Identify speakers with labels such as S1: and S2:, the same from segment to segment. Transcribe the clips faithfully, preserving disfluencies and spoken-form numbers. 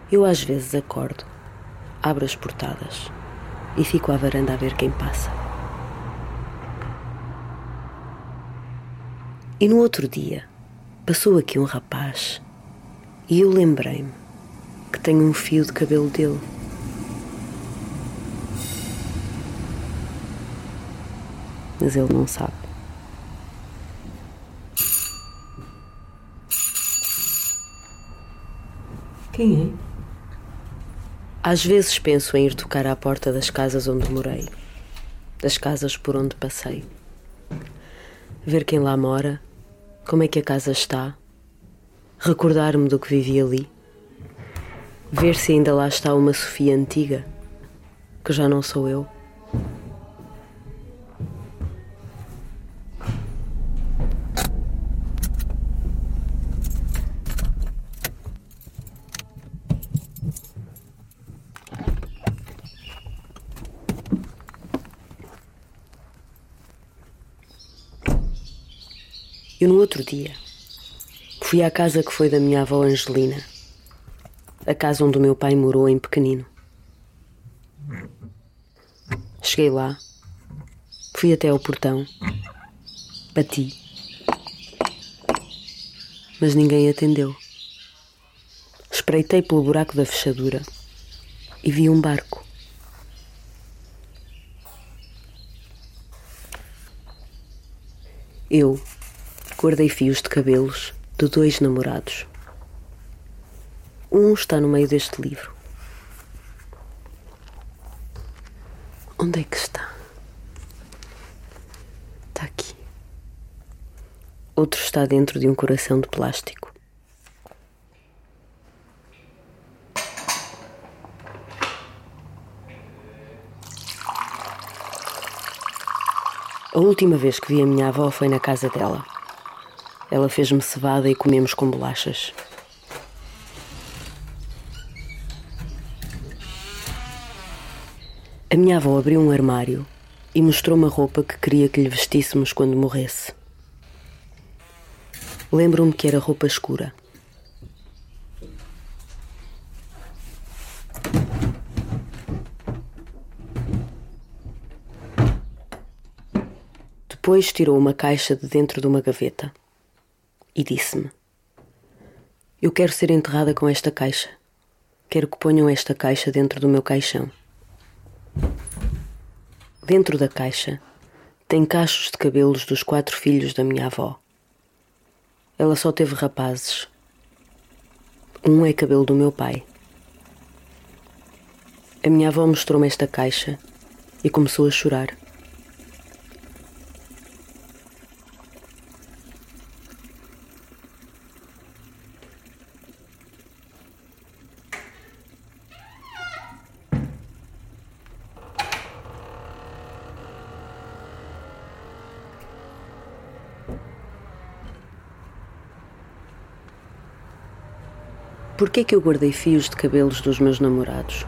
S1: Eu às vezes acordo, abro as portadas e fico à varanda a ver quem passa. E no outro dia, passou aqui um rapaz e eu lembrei-me que tenho um fio de cabelo dele. Mas ele não sabe.
S2: Quem é?
S1: Às vezes penso em ir tocar à porta das casas onde morei, das casas por onde passei. Ver quem lá mora, como é que a casa está, recordar-me do que vivi ali, ver se ainda lá está uma Sofia antiga, que já não sou eu. Eu no outro dia fui à casa que foi da minha avó Angelina, a casa onde o meu pai morou em pequenino. Cheguei lá, fui até ao portão, bati, mas ninguém atendeu. Espreitei pelo buraco da fechadura e vi um barco. Eu guardei fios de cabelos de dois namorados. Um está no meio deste livro. Onde é que está? Está aqui. Outro está dentro de um coração de plástico. A última vez que vi a minha avó foi na casa dela. Ela fez-me cevada e comemos com bolachas. A minha avó abriu um armário e mostrou-me a roupa que queria que lhe vestíssemos quando morresse. Lembro-me que era roupa escura. Depois tirou uma caixa de dentro de uma gaveta e disse-me: eu quero ser enterrada com esta caixa. Quero que ponham esta caixa dentro do meu caixão. Dentro da caixa tem cachos de cabelos dos quatro filhos da minha avó. Ela só teve rapazes. Um é cabelo do meu pai. A minha avó mostrou-me esta caixa e começou a chorar. Por que é que eu guardei fios de cabelos dos meus namorados?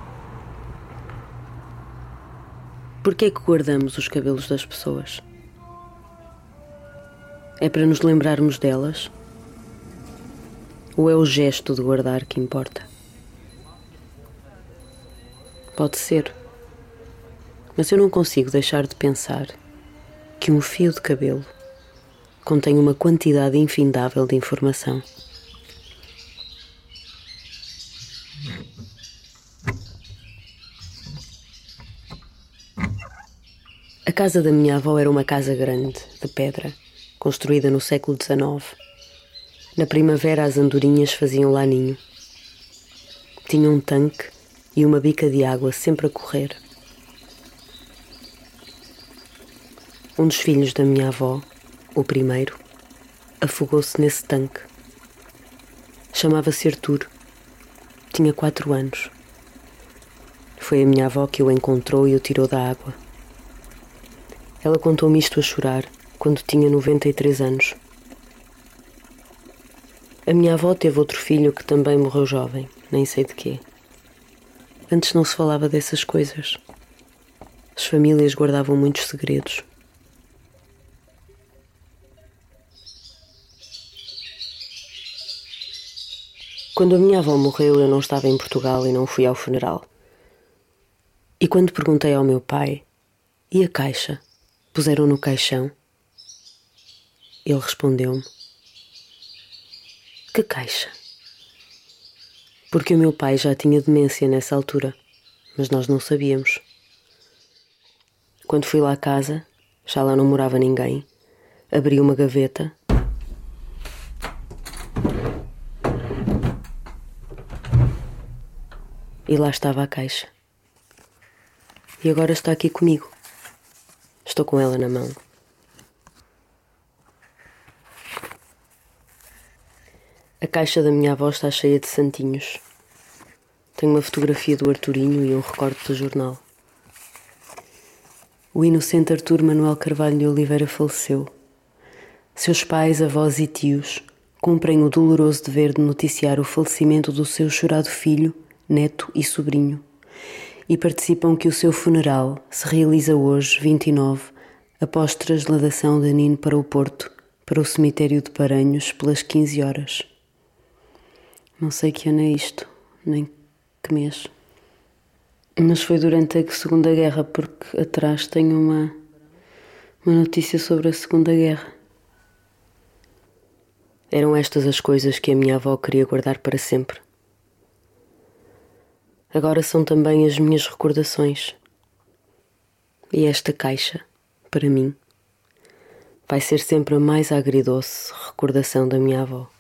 S1: Por que é que guardamos os cabelos das pessoas? É para nos lembrarmos delas? Ou é o gesto de guardar que importa? Pode ser, mas eu não consigo deixar de pensar que um fio de cabelo contém uma quantidade infindável de informação. A casa da minha avó era uma casa grande, de pedra, construída no século dezenove. Na primavera as andorinhas faziam lá ninho. Tinha um tanque e uma bica de água sempre a correr. Um dos filhos da minha avó, o primeiro, afogou-se nesse tanque. Chamava-se Artur. Tinha quatro anos. Foi a minha avó que o encontrou e o tirou da água. Ela contou-me isto a chorar quando tinha noventa e três anos. A minha avó teve outro filho que também morreu jovem, nem sei de quê. Antes não se falava dessas coisas. As famílias guardavam muitos segredos. Quando a minha avó morreu, eu não estava em Portugal e não fui ao funeral. E quando perguntei ao meu pai, e a caixa? Puseram no caixão? Ele respondeu-me, que caixa? Porque o meu pai já tinha demência nessa altura, mas nós não sabíamos. Quando fui lá à casa, já lá não morava ninguém, abri uma gaveta e lá estava a caixa. E agora está aqui comigo. Estou com ela na mão. A caixa da minha avó está cheia de santinhos. Tenho uma fotografia do Arturinho e um recorte do jornal. O inocente Artur Manuel Carvalho de Oliveira faleceu. Seus pais, avós e tios cumprem o doloroso dever de noticiar o falecimento do seu chorado filho, neto e sobrinho, e participam que o seu funeral se realiza hoje, vinte e nove, após trasladação de Nino para o Porto, para o cemitério de Paranhos, pelas quinze horas. Não sei que ano é isto, nem que mês. Mas foi durante a Segunda Guerra, porque atrás tenho uma, uma notícia sobre a Segunda Guerra. Eram estas as coisas que a minha avó queria guardar para sempre. Agora são também as minhas recordações. E esta caixa, para mim, vai ser sempre a mais agridoce recordação da minha avó.